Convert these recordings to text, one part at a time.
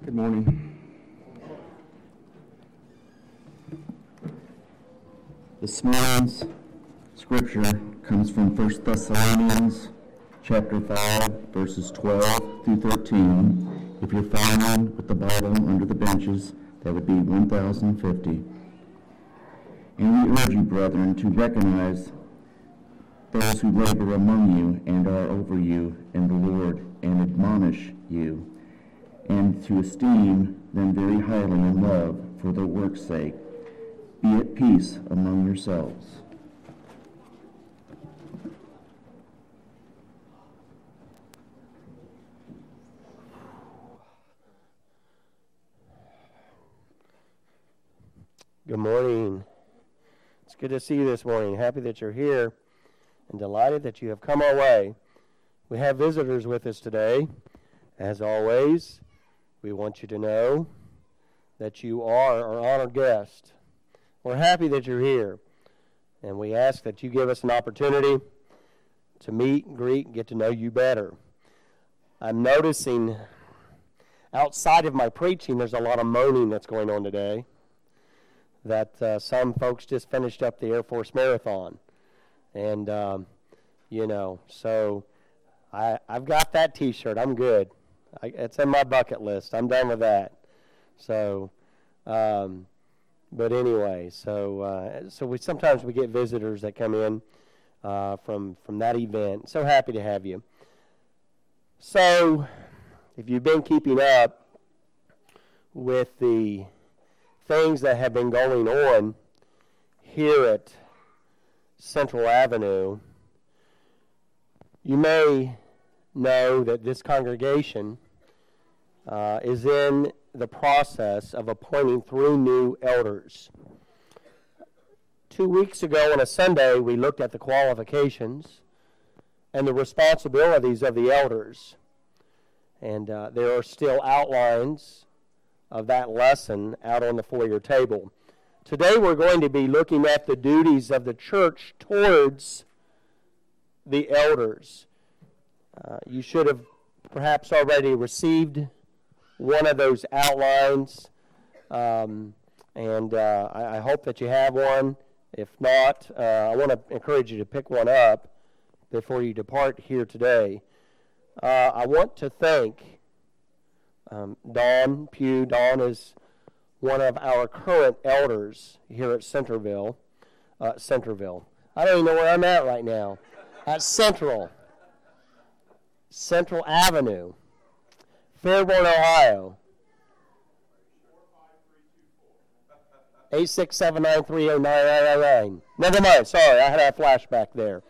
Good morning. This morning's scripture comes from 1 Thessalonians chapter 5, verses 12 through 13. If you're following with the Bible under the benches, that would be 1050. And we urge you, brethren, to recognize those who labor among you and are over you in the Lord and admonish you, and to esteem them very highly in love for their work's sake. Be at peace among yourselves. Good morning. It's good to see you this morning. Happy that you're here and delighted that you have come our way. We have visitors with us today. As always, we want you to know that you are our honored guest. We're happy that you're here, and we ask that you give us an opportunity to meet, greet, and get to know you better. I'm noticing outside of my preaching there's a lot of moaning that's going on today, that some folks just finished up the Air Force Marathon. And, so I've got that T-shirt. I'm good. It's in my bucket list. I'm done with that. So, but anyway, so we sometimes we get visitors that come in from that event. So happy to have you. So, if you've been keeping up with the things that have been going on here at Central Avenue, you may know that this congregation is in the process of appointing 3 new elders. 2 weeks ago on a Sunday, we looked at the qualifications and the responsibilities of the elders. And there are still outlines of that lesson out on the foyer table. Today we're going to be looking at the duties of the church towards the elders. You should have perhaps already received one of those outlines, and I hope that you have one. If not, I want to encourage you to pick one up before you depart here today. I want to thank Don Pugh. Don is one of our current elders here at Centerville. I don't even know where I'm at right now. At Central Avenue, Fairborn, Ohio. 867930999. Never mind. Sorry, I had a flashback there.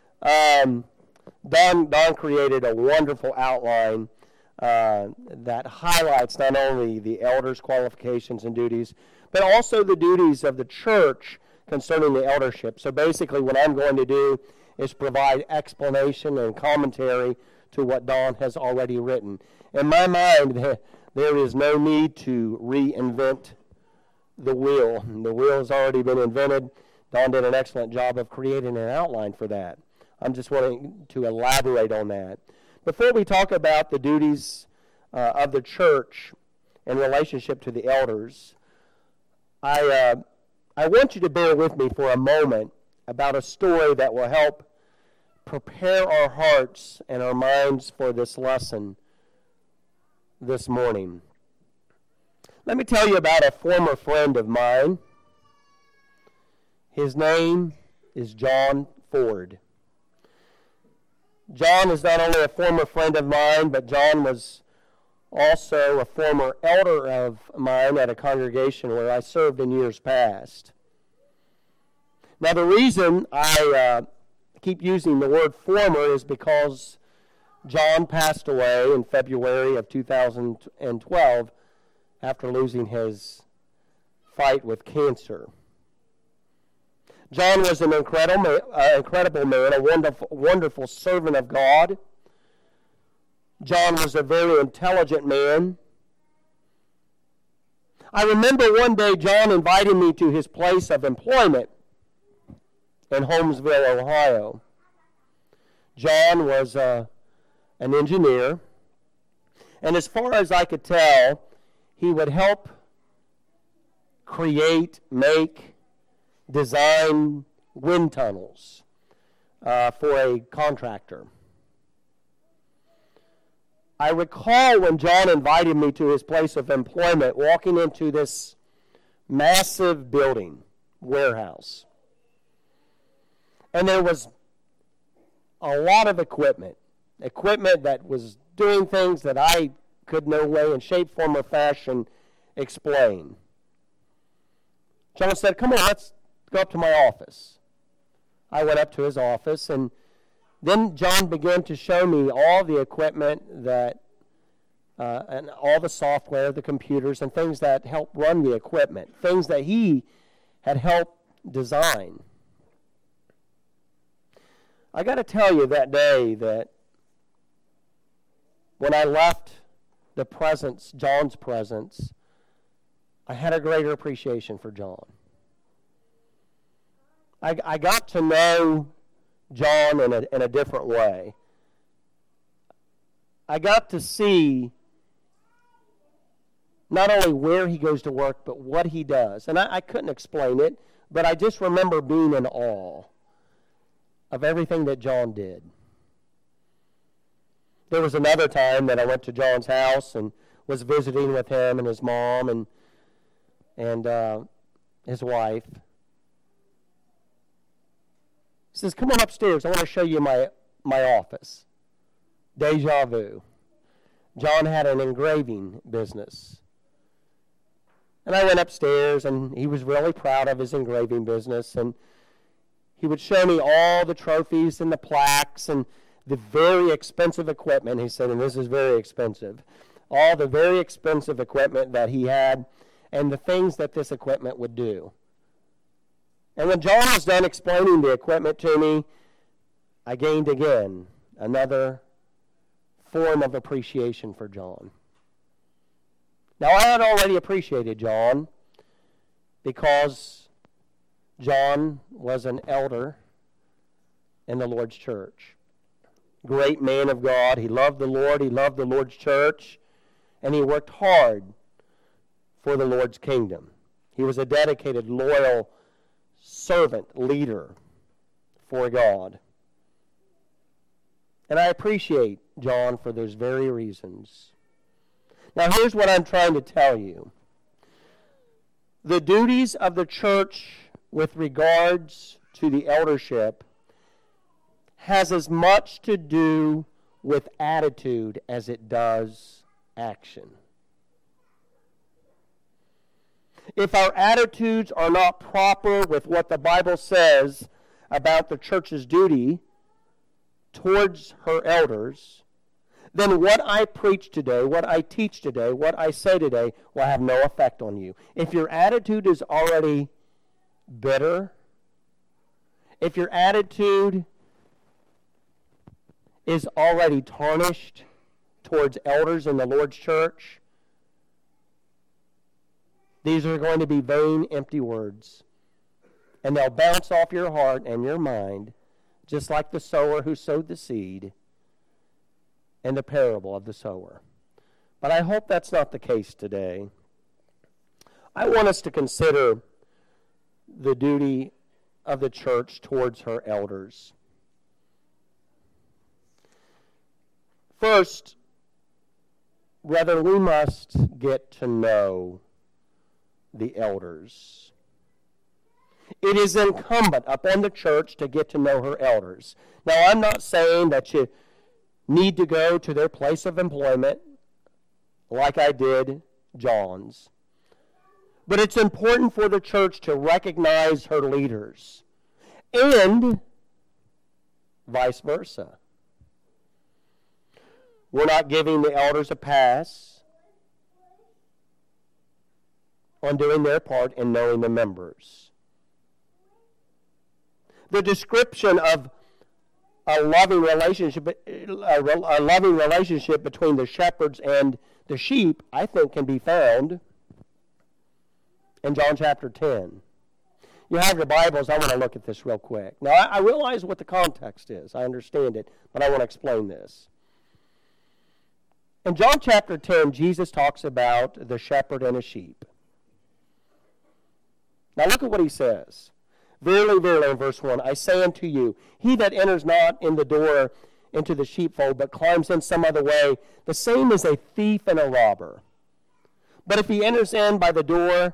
Don created a wonderful outline that highlights not only the elders' qualifications and duties, but also the duties of the church concerning the eldership. So basically what I'm going to do is provide explanation and commentary to what Don has already written. In my mind, there is no need to reinvent the wheel. The wheel has already been invented. Don did an excellent job of creating an outline for that. I'm just wanting to elaborate on that. Before we talk about the duties of the church in relationship to the elders, I want you to bear with me for a moment about a story that will help prepare our hearts and our minds for this lesson this morning. Let me tell you about a former friend of mine. His name is John Ford. John is not only a former friend of mine, but John was also a former elder of mine at a congregation where I served in years past. Now, the reason I keep using the word former is because John passed away in February of 2012 after losing his fight with cancer. John was an incredible man, a wonderful servant of God. John was a very intelligent man. I remember one day John invited me to his place of employment in Holmesville, Ohio. John was an engineer, and as far as I could tell, he would help create, make, design wind tunnels for a contractor. I recall when John invited me to his place of employment, walking into this massive building, warehouse. And there was a lot of equipment that was doing things that I could no way in shape, form, or fashion explain. John said, "Come on, let's go up to my office." I went up to his office, and then John began to show me all the equipment that, and all the software, the computers, and things that help run the equipment, things that he had helped design. I got to tell you that day that when I left the presence, John's presence, I had a greater appreciation for John. I got to know John in a different way. I got to see not only where he goes to work, but what he does. And I couldn't explain it, but I just remember being in awe of everything that John did. There was another time that I went to John's house and was visiting with him and his mom and his wife. He says, "Come on upstairs. I want to show you my office." Deja vu. John had an engraving business. And I went upstairs, and he was really proud of his engraving business. And he would show me all the trophies and the plaques and the very expensive equipment. He said, and this is very expensive, all the very expensive equipment that he had and the things that this equipment would do. And when John was done explaining the equipment to me, I gained again another form of appreciation for John. Now, I had already appreciated John because John was an elder in the Lord's church. Great man of God. He loved the Lord. He loved the Lord's church. And he worked hard for the Lord's kingdom. He was a dedicated, loyal servant, leader for God. And I appreciate John for those very reasons. Now, here's what I'm trying to tell you. The duties of the church with regards to the eldership has as much to do with attitude as it does action. If our attitudes are not proper with what the Bible says about the church's duty towards her elders, then what I preach today, what I teach today, what I say today will have no effect on you. If your attitude is already bitter, if your attitude is already tarnished towards elders in the Lord's church, these are going to be vain, empty words. And they'll bounce off your heart and your mind, just like the sower who sowed the seed in the parable of the sower. But I hope that's not the case today. I want us to consider the duty of the church towards her elders. First, brethren, we must get to know the elders. It is incumbent upon the church to get to know her elders. Now, I'm not saying that you need to go to their place of employment like I did John's. But it's important for the church to recognize her leaders and vice versa. We're not giving the elders a pass on doing their part in knowing the members. The description of a loving relationship between the shepherds and the sheep, I think, can be found in John chapter 10. You have your Bibles. I want to look at this real quick. Now, I realize what the context is. I understand it, but I want to explain this. In John chapter 10, Jesus talks about the shepherd and his sheep. Now look at what he says. Verily, verily, in verse 1, I say unto you, he that enters not in the door into the sheepfold, but climbs in some other way, the same is a thief and a robber. But if he enters in by the door,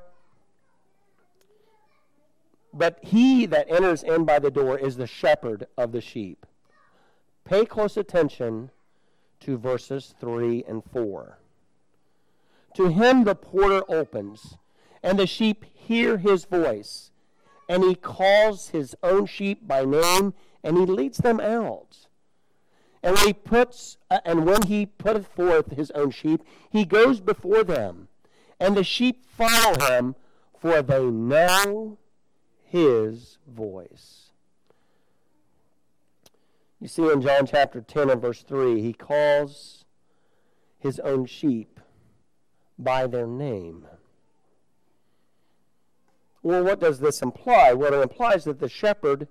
but he that enters in by the door is the shepherd of the sheep. Pay close attention to verses 3 and 4. To him the porter opens, and the sheep hear his voice, and he calls his own sheep by name, and he leads them out. And when he putteth forth his own sheep, he goes before them, and the sheep follow him, for they know his voice. You see in John chapter 10 and verse 3, he calls his own sheep by their name. Well, what does this imply? Well, it implies that the shepherd,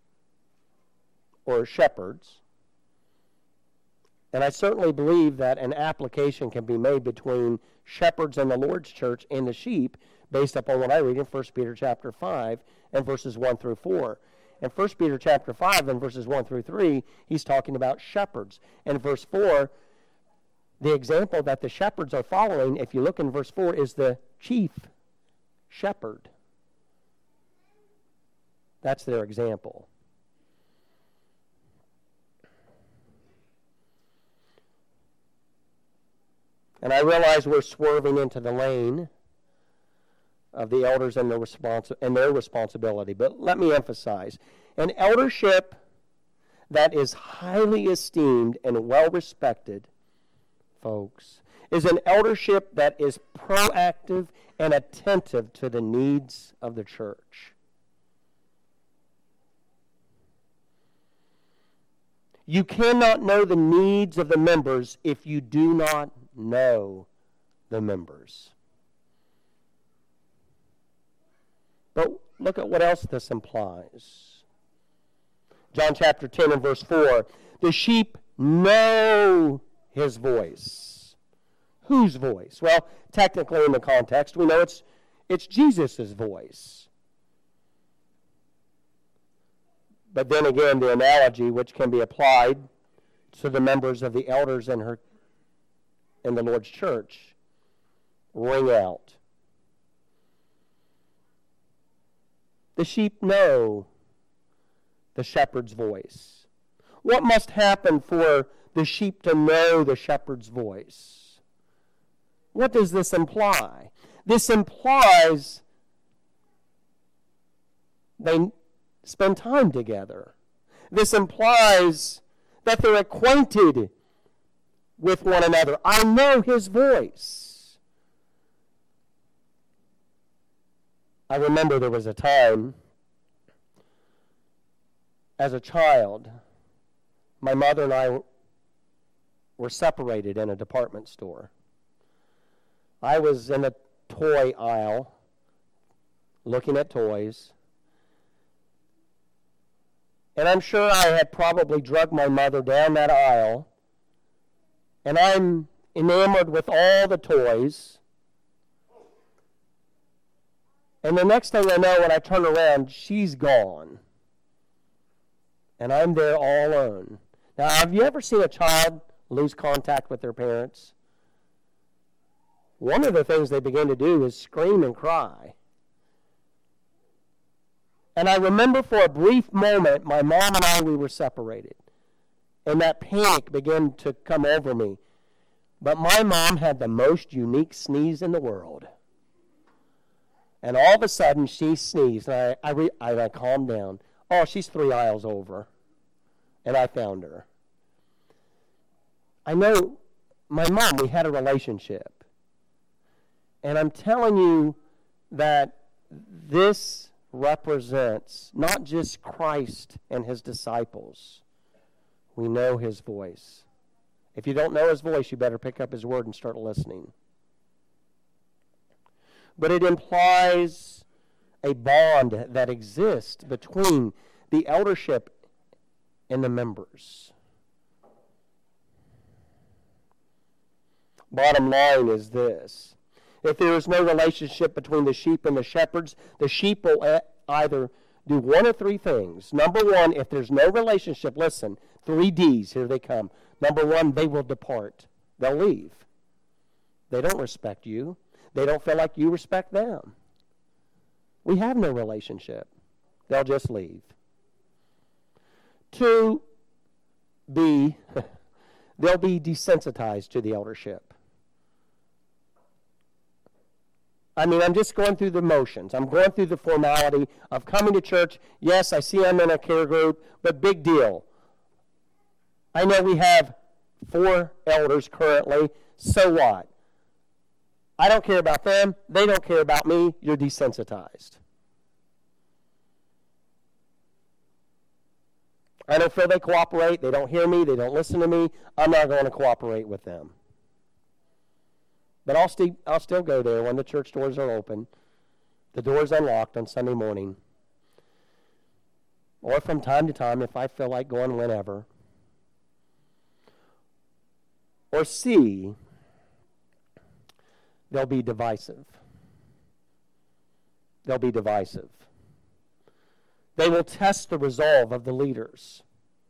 or shepherds, and I certainly believe that an application can be made between shepherds and the Lord's church and the sheep based upon what I read in 1 Peter chapter 5 and verses 1 through 4. In 1 Peter chapter 5 and verses 1 through 3, he's talking about shepherds. In verse 4, the example that the shepherds are following, if you look in verse 4, is the chief shepherd. That's their example. And I realize we're swerving into the lane of the elders and their responsibility. But let me emphasize, an eldership that is highly esteemed and well respected, folks, is an eldership that is proactive and attentive to the needs of the church. You cannot know the needs of the members if you do not know the members. But look at what else this implies. John chapter 10 and verse 4. The sheep know his voice. Whose voice? Well, technically in the context, we know it's Jesus' voice. But then again, the analogy which can be applied to the members of the elders in the Lord's church ring out. The sheep know the shepherd's voice. What must happen for the sheep to know the shepherd's voice? What does this imply? This implies they spend time together. This implies that they're acquainted with one another. I know his voice. I remember there was a time as a child, my mother and I were separated in a department store. I was in the toy aisle looking at toys. And I'm sure I had probably drugged my mother down that aisle. And I'm enamored with all the toys. And the next thing I know, when I turn around, she's gone. And I'm there all alone. Now, have you ever seen a child lose contact with their parents? One of the things they begin to do is scream and cry. And I remember for a brief moment, my mom and I, we were separated. And that panic began to come over me. But my mom had the most unique sneeze in the world. And all of a sudden, she sneezed, and I calmed down. Oh, she's 3 aisles over. And I found her. I know my mom, we had a relationship. And I'm telling you that this represents not just Christ and his disciples. We know his voice. If you don't know his voice, you better pick up his word and start listening. But it implies a bond that exists between the eldership and the members. Bottom line is this. If there is no relationship between the sheep and the shepherds, the sheep will either do one of three things. Number one, if there's no relationship, listen, 3 D's, here they come. Number one, they will depart. They'll leave. They don't respect you. They don't feel like you respect them. We have no relationship. They'll just leave. 2, they'll be desensitized to the eldership. I mean, I'm just going through the motions. I'm going through the formality of coming to church. Yes, I see I'm in a care group, but big deal. I know we have 4 elders currently. So what? I don't care about them. They don't care about me. You're desensitized. I don't feel they cooperate. They don't hear me. They don't listen to me. I'm not going to cooperate with them. But I'll still go there when the church doors are open, the door's unlocked on Sunday morning, or from time to time if I feel like going whenever. Or C, they'll be divisive. They'll be divisive. They will test the resolve of the leaders.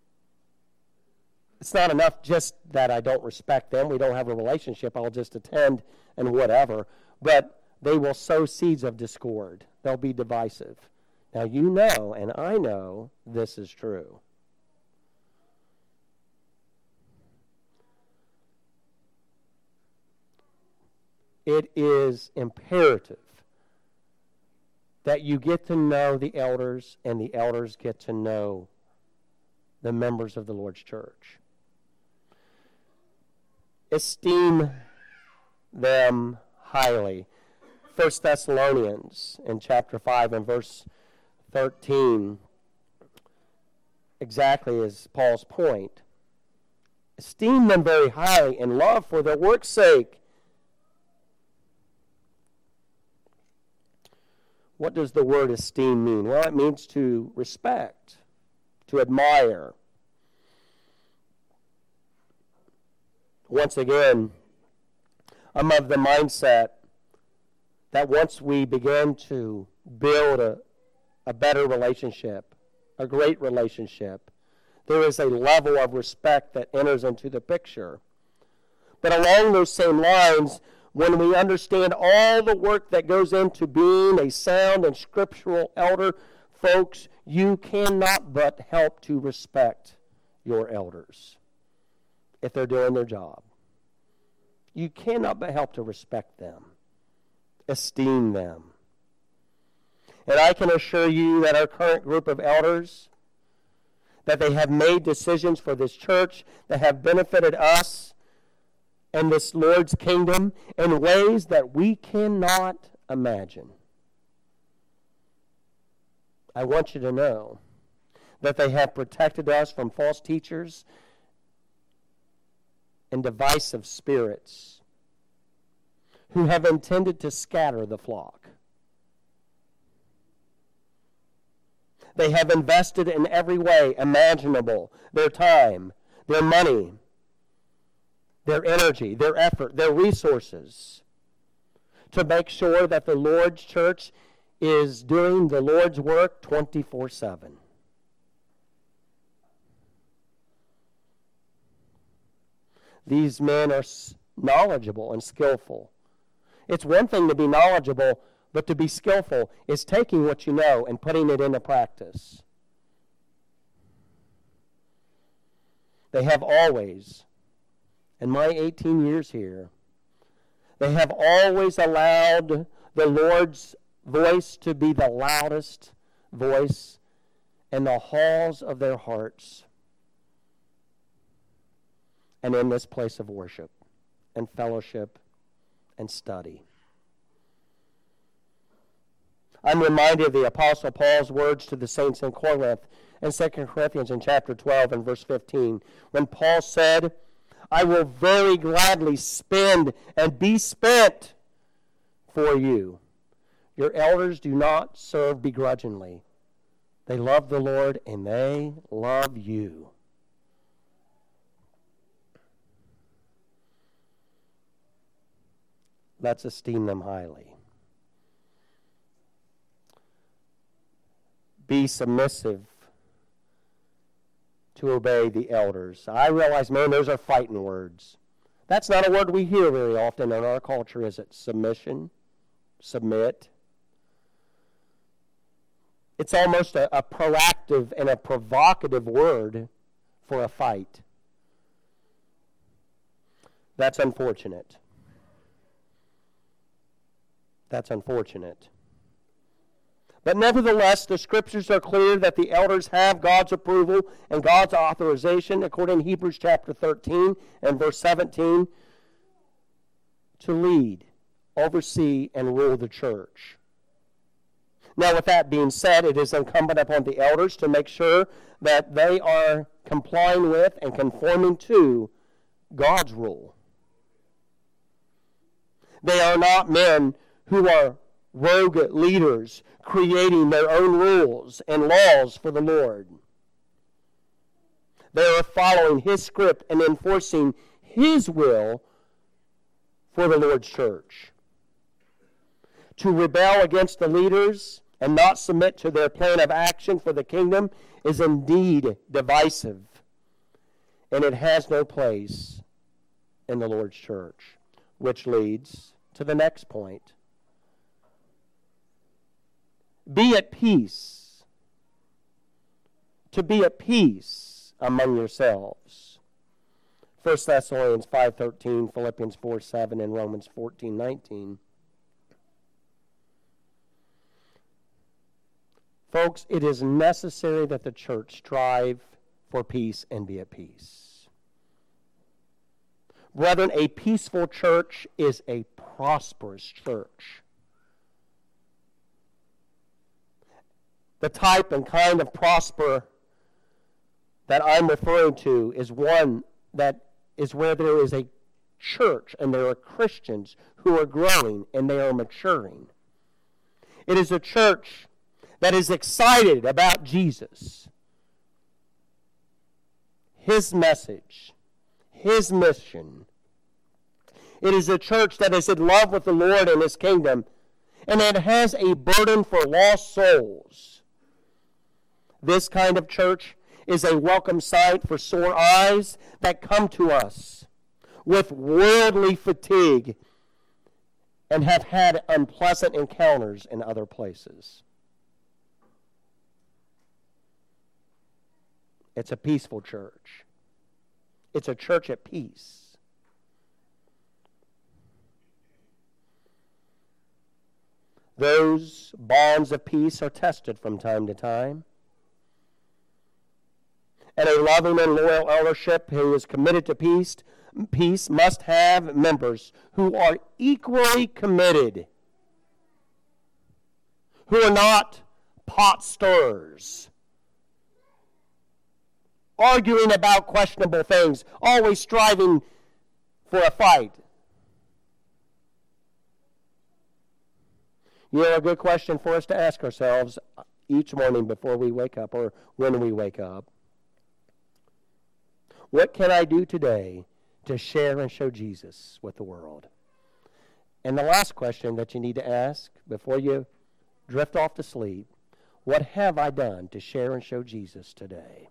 It's not enough just that I don't respect them. We don't have a relationship. I'll just attend and whatever. But they will sow seeds of discord. They'll be divisive. Now you know, and I know, this is true. It is imperative that you get to know the elders and the elders get to know the members of the Lord's church. Esteem them highly. 1 Thessalonians in chapter 5 and verse 13 exactly is Paul's point. Esteem them very highly in love for their work's sake. What does the word esteem mean? Well, it means to respect, to admire. Once again, I'm of the mindset that once we begin to build a better relationship, a great relationship, there is a level of respect that enters into the picture. But along those same lines, when we understand all the work that goes into being a sound and scriptural elder, folks, you cannot but help to respect your elders if they're doing their job. You cannot but help to respect them, esteem them. And I can assure you that our current group of elders, that they have made decisions for this church that have benefited us and this Lord's kingdom in ways that we cannot imagine. I want you to know that they have protected us from false teachers and divisive spirits who have intended to scatter the flock. They have invested in every way imaginable their time, their money, their energy, their effort, their resources to make sure that the Lord's church is doing the Lord's work 24/7. These men are knowledgeable and skillful. It's one thing to be knowledgeable, but to be skillful is taking what you know and putting it into practice. They have always, in my 18 years here, they have always allowed the Lord's voice to be the loudest voice in the halls of their hearts and in this place of worship and fellowship and study. I'm reminded of the Apostle Paul's words to the saints in Corinth in 2 Corinthians in chapter 12 and verse 15, when Paul said, I will very gladly spend and be spent for you. Your elders do not serve begrudgingly. They love the Lord and they love you. let's esteem them highly. Be submissive to obey the elders. I realize, man, those are fighting words. That's not a word we hear very often in our culture, is it? Submission, submit. It's almost a proactive and a provocative word for a fight. That's unfortunate. That's unfortunate. But nevertheless, the Scriptures are clear that the elders have God's approval and God's authorization, according to Hebrews chapter 13 and verse 17, to lead, oversee, and rule the church. Now, with that being said, it is incumbent upon the elders to make sure that they are complying with and conforming to God's rule. They are not men who are rogue leaders creating their own rules and laws for the Lord. They are following His script and enforcing His will for the Lord's church. To rebel against the leaders and not submit to their plan of action for the kingdom is indeed divisive, and it has no place in the Lord's church, which leads to the next point. Be at peace. To be at peace among yourselves. 1 Thessalonians 5:13, Philippians 4:7, and Romans 14:19. Folks, it is necessary that the church strive for peace and be at peace. Brethren, a peaceful church is a prosperous church. The type and kind of prosper that I'm referring to is one that is where there is a church and there are Christians who are growing and they are maturing. It is a church that is excited about Jesus, His message, His mission. It is a church that is in love with the Lord and His kingdom, and it has a burden for lost souls. This kind of church is a welcome sight for sore eyes that come to us with worldly fatigue and have had unpleasant encounters in other places. It's a peaceful church. It's a church at peace. Those bonds of peace are tested from time to time. And a loving and loyal eldership who is committed to peace must have members who are equally committed, who are not pot stirrers, arguing about questionable things, always striving for a fight. You know, a good question for us to ask ourselves each morning before we wake up or when we wake up. What can I do today to share and show Jesus with the world? And the last question that you need to ask before you drift off to sleep, what have I done to share and show Jesus today?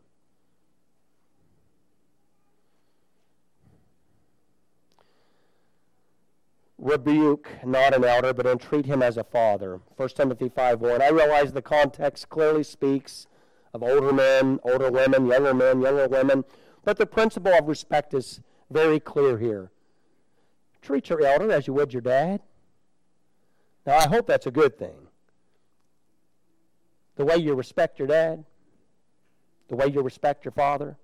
Rebuke not an elder, but entreat him as a father. 1 Timothy 5:1. I realize the context clearly speaks of older men, older women, younger women, but the principle of respect is very clear here. Treat your elder as you would your dad. Now, I hope that's a good thing. The way you respect your dad, the way you respect your father.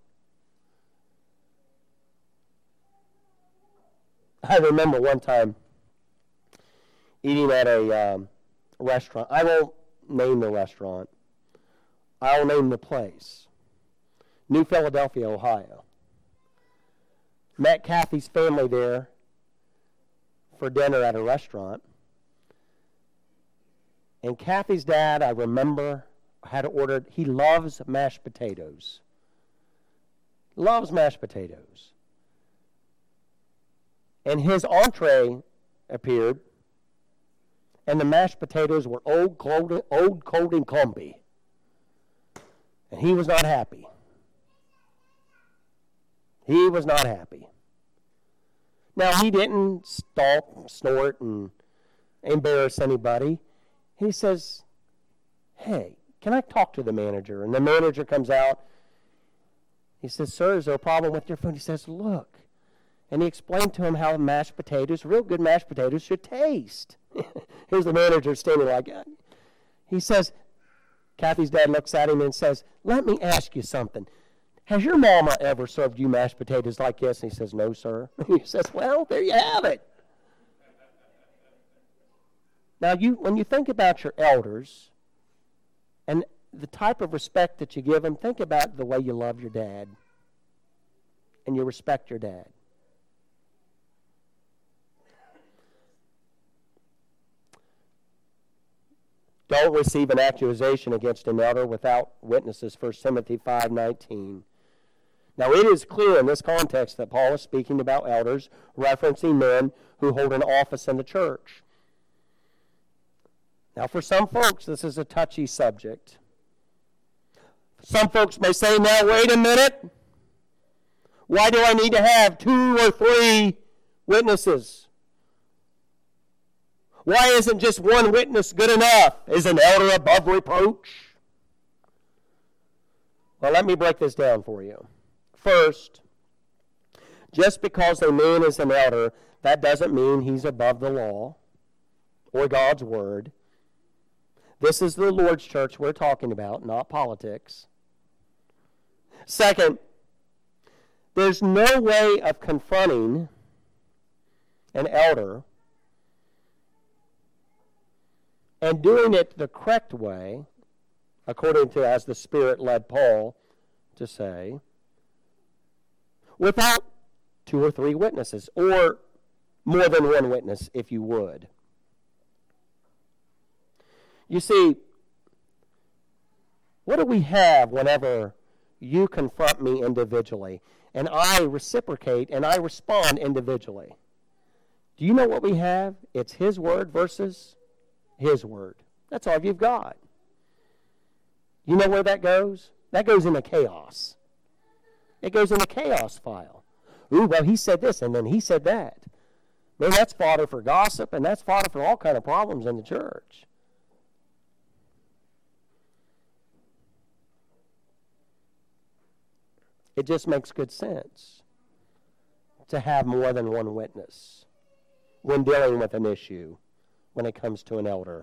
I remember one time eating at a restaurant. I won't name the restaurant. I'll name the place. New Philadelphia, Ohio. Met Kathy's family there for dinner at a restaurant. And Kathy's dad, I remember, had ordered, he loves mashed potatoes. Loves mashed potatoes. And his entree appeared, and the mashed potatoes were old, cold, and clumpy. And he was not happy. He was not happy. Now, he didn't stomp, snort, and embarrass anybody. He says, hey, can I talk to the manager? And the manager comes out. He says, sir, is there a problem with your food? He says, look. And he explained to him how mashed potatoes, real good mashed potatoes, should taste. Here's the manager standing like that. He says, Kathy's dad looks at him and says, let me ask you something. Has your mama ever served you mashed potatoes like this? And he says, no, sir. He says, well, there you have it. Now, when you think about your elders and the type of respect that you give them, think about the way you love your dad and you respect your dad. Don't receive an accusation against an elder without witnesses, 1 Timothy 5:19. Now, it is clear in this context that Paul is speaking about elders, referencing men who hold an office in the church. Now, for some folks, this is a touchy subject. Some folks may say, now, wait a minute. Why do I need to have 2 or 3 witnesses? Why isn't just one witness good enough? Is an elder above reproach? Well, let me break this down for you. First, just because a man is an elder, that doesn't mean he's above the law or God's word. This is the Lord's church we're talking about, not politics. Second, there's no way of confronting an elder and doing it the correct way, according to as the Spirit led Paul to say, without 2 or 3 witnesses, or more than one witness, if you would. You see, what do we have whenever you confront me individually, and I reciprocate and I respond individually? Do you know what we have? It's His word versus His word. That's all you've got. You know where that goes? That goes into chaos. It goes in the chaos file. Ooh, well, he said this, and then he said that. Man, that's fodder for gossip, and that's fodder for all kind of problems in the church. It just makes good sense to have more than one witness when dealing with an issue when it comes to an elder.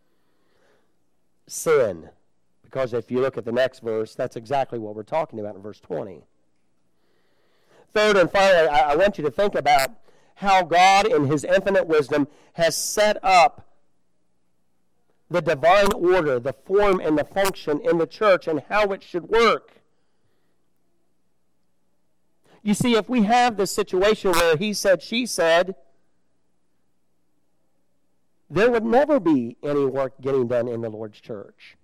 Sin. Because if you look at the next verse, that's exactly what we're talking about in verse 20. Third and finally, I want you to think about how God in His infinite wisdom has set up the divine order, the form and the function in the church, and how it should work. You see, if we have this situation where he said, she said, there would never be any work getting done in the Lord's church.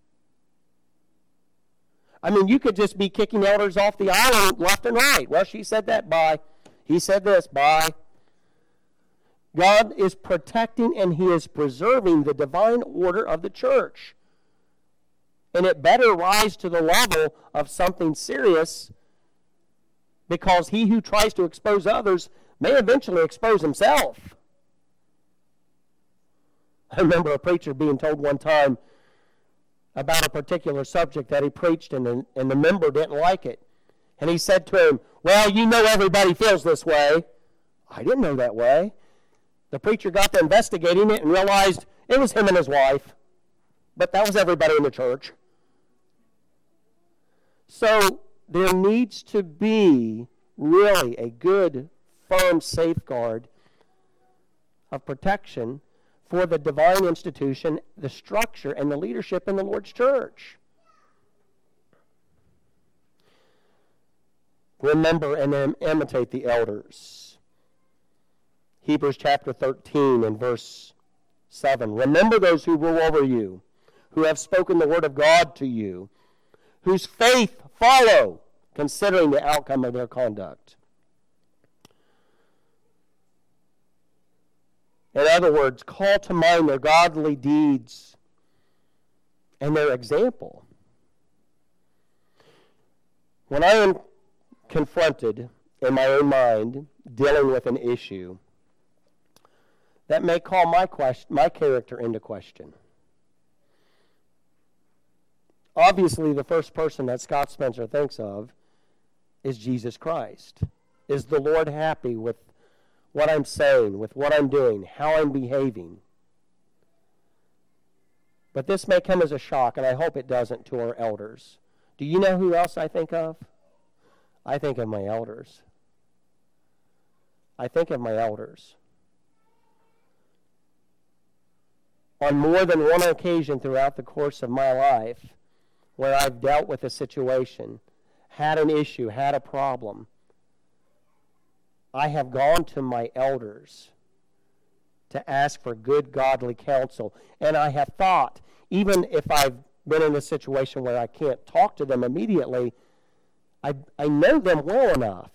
I mean, you could just be kicking elders off the island left and right. Well, she said that, bye. He said this, bye. God is protecting and He is preserving the divine order of the church. And it better rise to the level of something serious, because he who tries to expose others may eventually expose himself. I remember a preacher being told one time about a particular subject that he preached, and the member didn't like it. And he said to him, well, you know everybody feels this way. I didn't know that way. The preacher got to investigating it and realized it was him and his wife. But that was everybody in the church. So there needs to be really a good, firm safeguard of protection for the divine institution, the structure, and the leadership in the Lord's church. Remember and imitate the elders. Hebrews chapter 13 and verse 7. Remember those who rule over you, who have spoken the word of God to you, whose faith follow, considering the outcome of their conduct. In other words, call to mind their godly deeds and their example. When I am confronted in my own mind dealing with an issue, that may call my character into question. Obviously, the first person that Scott Spencer thinks of is Jesus Christ. Is the Lord happy with what I'm saying, with what I'm doing, how I'm behaving? But this may come as a shock, and I hope it doesn't, to our elders. Do you know who else I think of? I think of my elders. I think of my elders. On more than one occasion throughout the course of my life, where I've dealt with a situation, had an issue, had a problem, I have gone to my elders to ask for good godly counsel. And I have thought, even if I've been in a situation where I can't talk to them immediately, I know them well enough.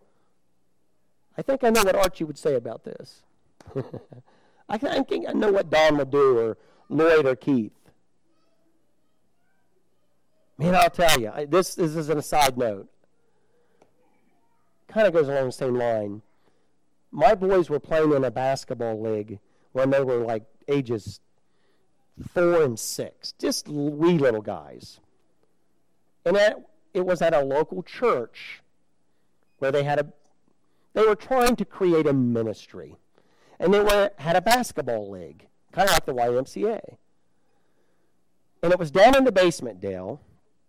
I think I know what Archie would say about this. I think I know what Don would do, or Lloyd, or Keith. Man, I'll tell you, this is a side note. Kind of goes along the same line. My boys were playing in a basketball league when they were like ages 4 and 6, just wee little guys. And it was at a local church where they were trying to create a ministry. And they had a basketball league, kind of like the YMCA. And it was down in the basement, Dale.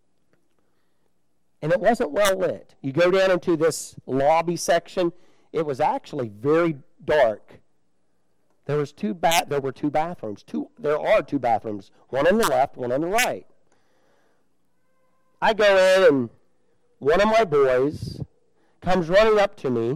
And it wasn't well lit. You go down into this lobby section. It was actually very dark. There were two bathrooms. There are two bathrooms, one on the left, one on the right. I go in, and one of my boys comes running up to me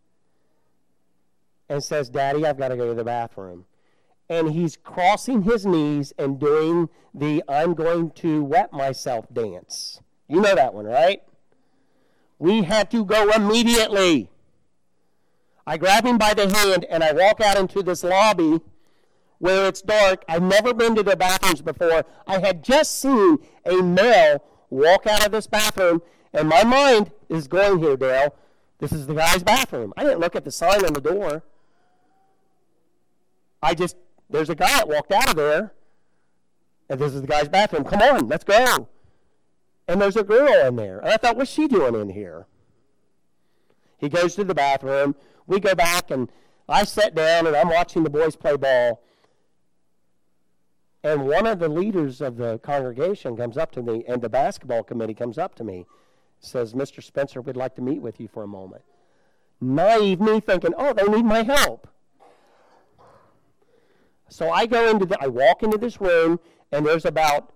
and says, "Daddy, I've got to go to the bathroom." And he's crossing his knees and doing the "I'm going to wet myself" dance. You know that one, right? We had to go immediately. I grab him by the hand, and I walk out into this lobby where it's dark. I've never been to the bathrooms before. I had just seen a male walk out of this bathroom, and my mind is going here, Dale. This is the guy's bathroom. I didn't look at the sign on the door. There's a guy that walked out of there, and this is the guy's bathroom. Come on, let's go. And there's a girl in there. And I thought, what's she doing in here? He goes to the bathroom. We go back, and I sit down, and I'm watching the boys play ball. And one of the leaders of the congregation comes up to me, and the basketball committee comes up to me, says, "Mr. Spencer, we'd like to meet with you for a moment." Naive me thinking, oh, they need my help. So I walk into this room, and there's about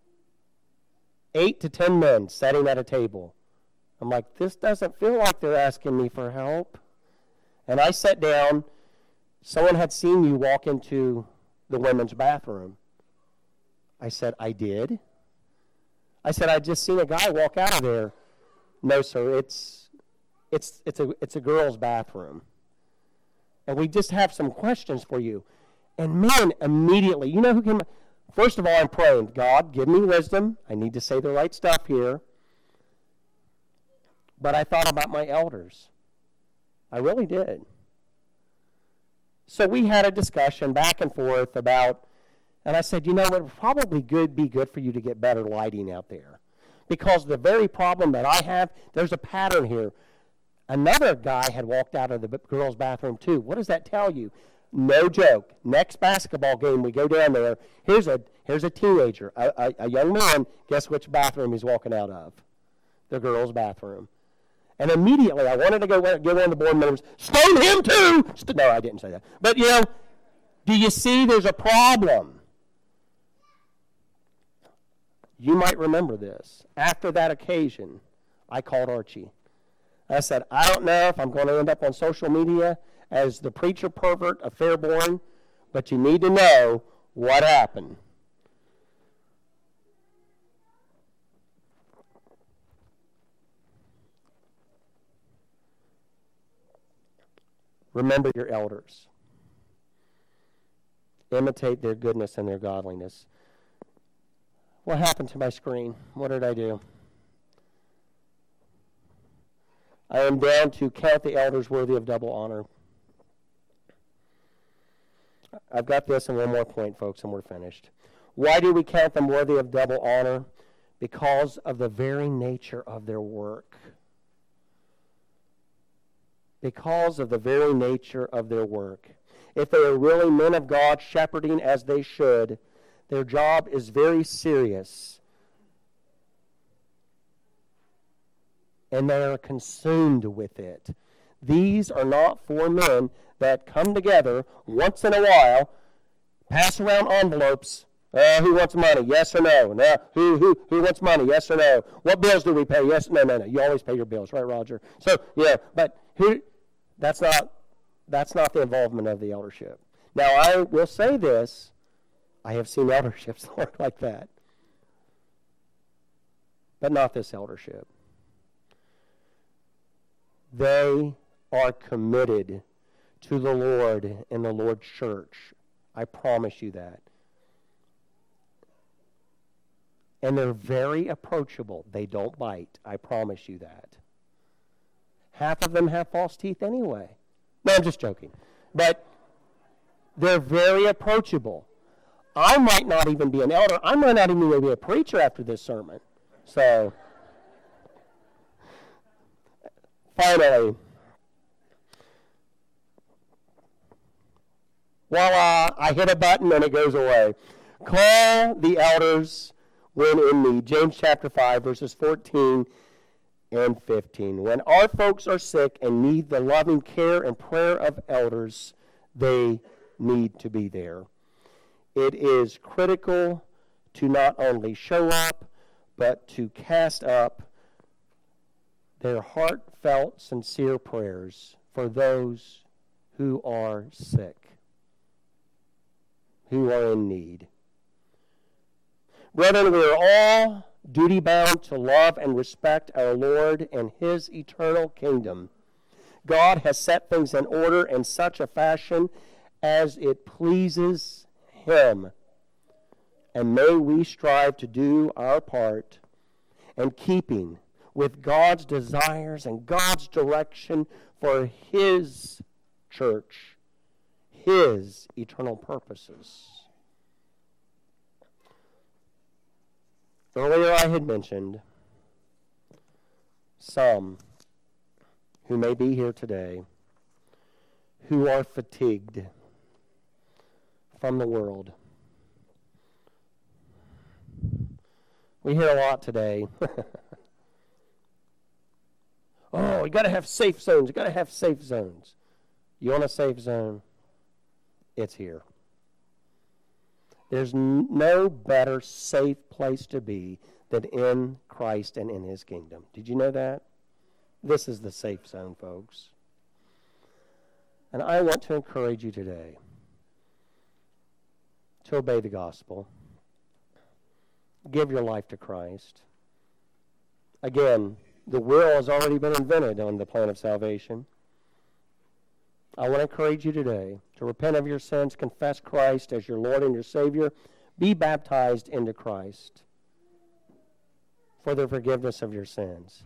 8 to 10 men sitting at a table. I'm like, this doesn't feel like they're asking me for help. And I sat down. Someone had seen you walk into the women's bathroom. I said, I did. I said, I just seen a guy walk out of there. No, sir, it's a girl's bathroom. And we just have some questions for you. And man, immediately, you know who came? First of all, I'm praying, God, give me wisdom. I need to say the right stuff here. But I thought about my elders. I really did. So we had a discussion back and forth about, and I said, you know, it would probably be good for you to get better lighting out there. Because the very problem that I have, there's a pattern here. Another guy had walked out of the girls' bathroom too. What does that tell you? No joke. Next basketball game, we go down there. Here's a teenager, a young man. Guess which bathroom he's walking out of? The girls' bathroom. And immediately, I wanted to go get one of the board members. Stone him too! No, I didn't say that. But, you know, do you see there's a problem? You might remember this. After that occasion, I called Archie. I said, I don't know if I'm going to end up on social media as the preacher pervert of Fairborn, but you need to know what happened. Remember your elders. Imitate their goodness and their godliness. What happened to my screen? What did I do? I am down to count the elders worthy of double honor. I've got this and one more point, folks, and we're finished. Why do we count them worthy of double honor? Because of the very nature of their work. Because of the very nature of their work. If they are really men of God, shepherding as they should, their job is very serious. And they are consumed with it. These are not four men that come together once in a while, pass around envelopes. Who wants money? Yes or no? No. Who wants money? Yes or no? What bills do we pay? Yes. No. You always pay your bills, right, Roger? So yeah, but who? That's not the involvement of the eldership. Now I will say this: I have seen elderships work like that, but not this eldership. They are committed to the Lord and the Lord's church. I promise you that. And they're very approachable. They don't bite. I promise you that. Half of them have false teeth anyway. No, I'm just joking. But they're very approachable. I might not even be an elder. I might not even be a preacher after this sermon. So, finally, voila, I hit a button and it goes away. Call the elders when in need. James chapter 5, verses 14 and 15. When our folks are sick and need the loving care and prayer of elders, they need to be there. It is critical to not only show up, but to cast up their heartfelt, sincere prayers for those who are sick, who are in need. Brethren, we are all duty-bound to love and respect our Lord and His eternal kingdom. God has set things in order in such a fashion as it pleases Him. And may we strive to do our part in keeping with God's desires and God's direction for His church, His eternal purposes. Earlier I had mentioned some who may be here today who are fatigued from the world. We hear a lot today. Oh, you got to have safe zones. You got to have safe zones. You want a safe zone? It's here. There's no better safe place to be than in Christ and in His kingdom. Did you know that? This is the safe zone, folks. And I want to encourage you today to obey the gospel. Give your life to Christ. Again, the will has already been invented on the plan of salvation. I want to encourage you today to repent of your sins, confess Christ as your Lord and your Savior, be baptized into Christ for the forgiveness of your sins.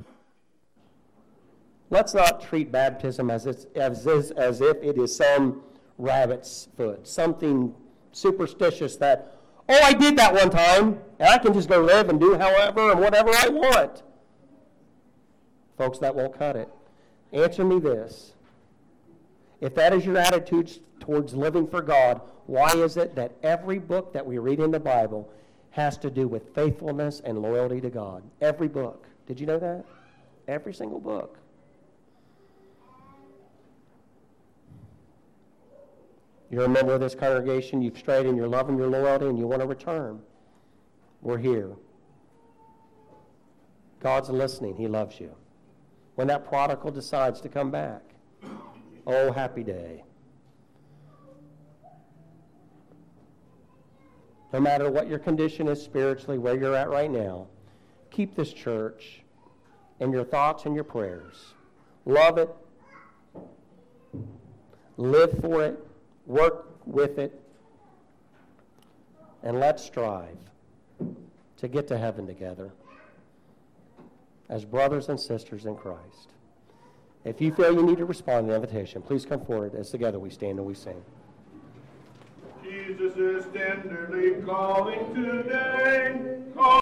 Let's not treat baptism as if it is some rabbit's foot, something superstitious that, oh, I did that one time, and I can just go live and do however and whatever I want. Folks, that won't cut it. Answer me this. If that is your attitude towards living for God, why is it that every book that we read in the Bible has to do with faithfulness and loyalty to God? Every book. Did you know that? Every single book. You're a member of this congregation, you've strayed in your love and your loyalty, and you want to return. We're here. God's listening. He loves you. When that prodigal decides to come back, oh, happy day. No matter what your condition is spiritually, where you're at right now, keep this church in your thoughts and your prayers. Love it. Live for it. Work with it. and let's strive to get to heaven together as brothers and sisters in Christ. If you feel you need to respond to the invitation, please come forward as together we stand and we sing. Jesus is tenderly calling today.